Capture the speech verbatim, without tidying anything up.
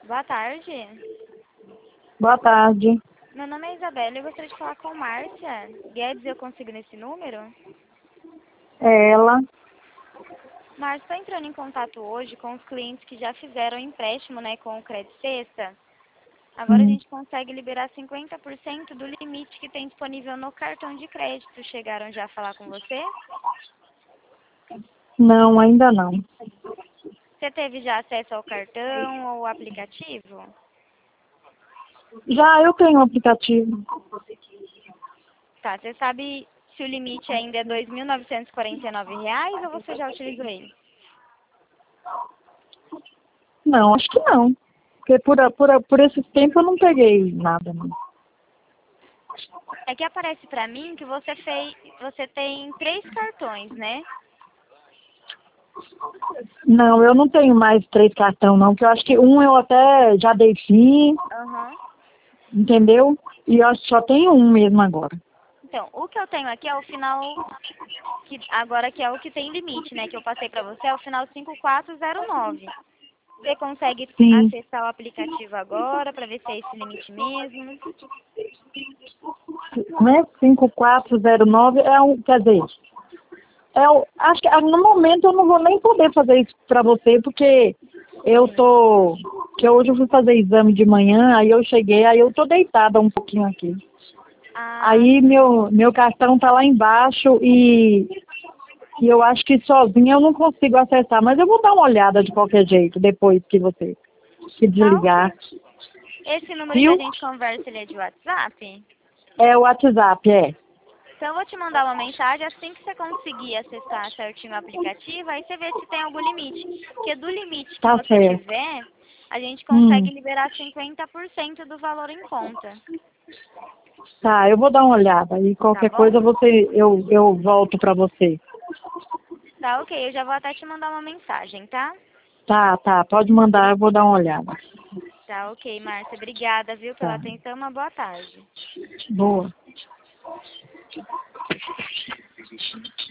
Boa tarde. Boa tarde. Meu nome é Isabela e eu gostaria de falar com Márcia Guedes. Eu consigo nesse número? É ela. Márcia, estou entrando em contato hoje com os clientes que já fizeram empréstimo, né, com o Crédito Sexta. Agora a Hum. gente consegue liberar cinquenta por cento do limite que tem disponível no cartão de crédito. Chegaram já a falar com você? Não, ainda não. Você teve já acesso ao cartão ou ao aplicativo? Já eu tenho um aplicativo. Tá, você sabe se o limite ainda é dois mil novecentos e quarenta e nove reais ou você já utilizou ele? Não, acho que não. Porque por, por, por esse tempo eu não peguei nada, não. É que aparece pra mim que você fez, você tem três cartões, né? Não, eu não tenho mais três cartão, não. Porque eu acho que um eu até já dei fim, Aham. entendeu? E eu acho que só tenho um mesmo agora. Então, o que eu tenho aqui é o final, que agora que é o que tem limite, né? Que eu passei pra você, é o final cinco quatro zero nove. Você consegue Sim. acessar o aplicativo agora pra ver se é esse limite mesmo? Né? cinco quatro zero nove é um, quer dizer, é o, acho que ah, no momento eu não vou nem poder fazer isso pra você, porque eu Sim. tô, que hoje eu fui fazer exame de manhã, aí eu cheguei, aí eu tô deitada um pouquinho aqui. Ah, Aí sim. meu, meu cartão tá lá embaixo e, e eu acho que sozinha eu não consigo acessar, mas eu vou dar uma olhada de qualquer jeito, depois que você se Tá desligar. ok. Esse número que a Viu? gente conversa, ele é de WhatsApp? É o WhatsApp, é. Então eu vou te mandar uma mensagem assim que você conseguir acessar certinho o aplicativo, aí você vê se tem algum limite. Porque do limite que Tá você certo. tiver, a gente Hum. consegue liberar cinquenta por cento do valor em conta. Tá, eu vou dar uma olhada e Tá qualquer bom? coisa você, eu, eu volto pra você. Tá ok, eu já vou até te mandar uma mensagem, tá? Tá, tá, pode mandar, eu vou dar uma olhada. Tá ok, Márcia. Obrigada, viu, pela Tá, atenção. Uma boa tarde. boa.